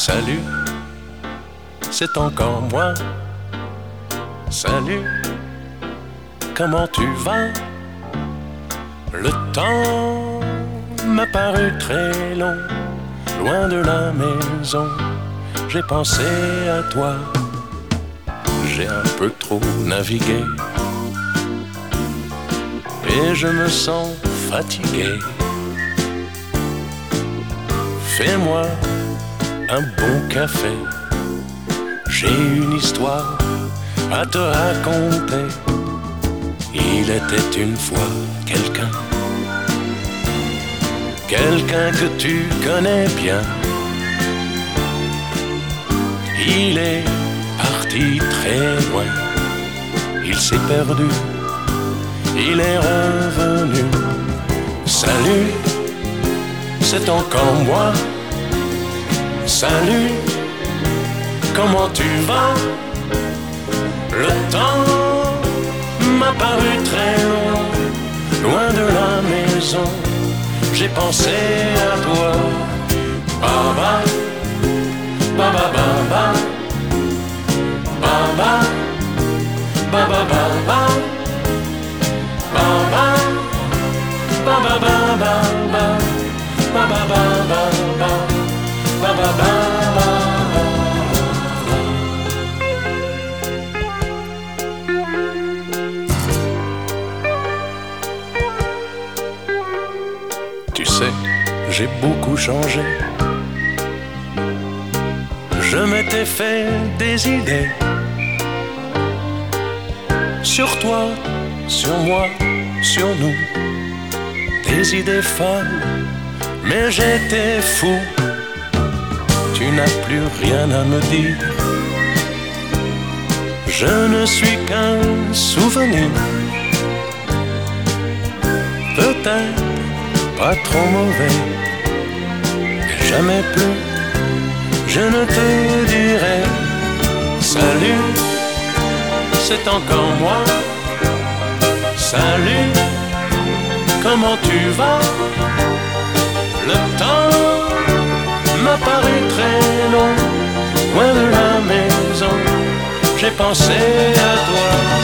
Salut, c'est encore moi. Salut, comment tu vas? Le temps m'a paru très long, loin de la maison, j'ai pensé à toi. J'ai un peu trop navigué et je me sens fatigué. Fais-moi un bon café, j'ai une histoire à te raconter. Il était une fois quelqu'un que tu connais bien. Il est parti très loin, il s'est perdu, il est revenu. Salut, c'est encore moi. Salut, comment tu vas? Le temps m'a paru très long, loin de la maison, j'ai pensé à toi. Baba, baba, baba, baba, baba, baba, baba, baba, baba, baba, baba, baba. Tu sais, j'ai beaucoup changé. Je m'étais fait des idées sur toi, sur moi, sur nous. Des idées folles, mais j'étais fou. Tu n'as plus rien à me dire. Je ne suis qu'un souvenir. Peut-être pas trop mauvais, mais jamais plus je ne te dirai. Salut, c'est encore moi. Salut, comment tu vas? Le temps m'a paru très long, loin de la maison, j'ai pensé à toi.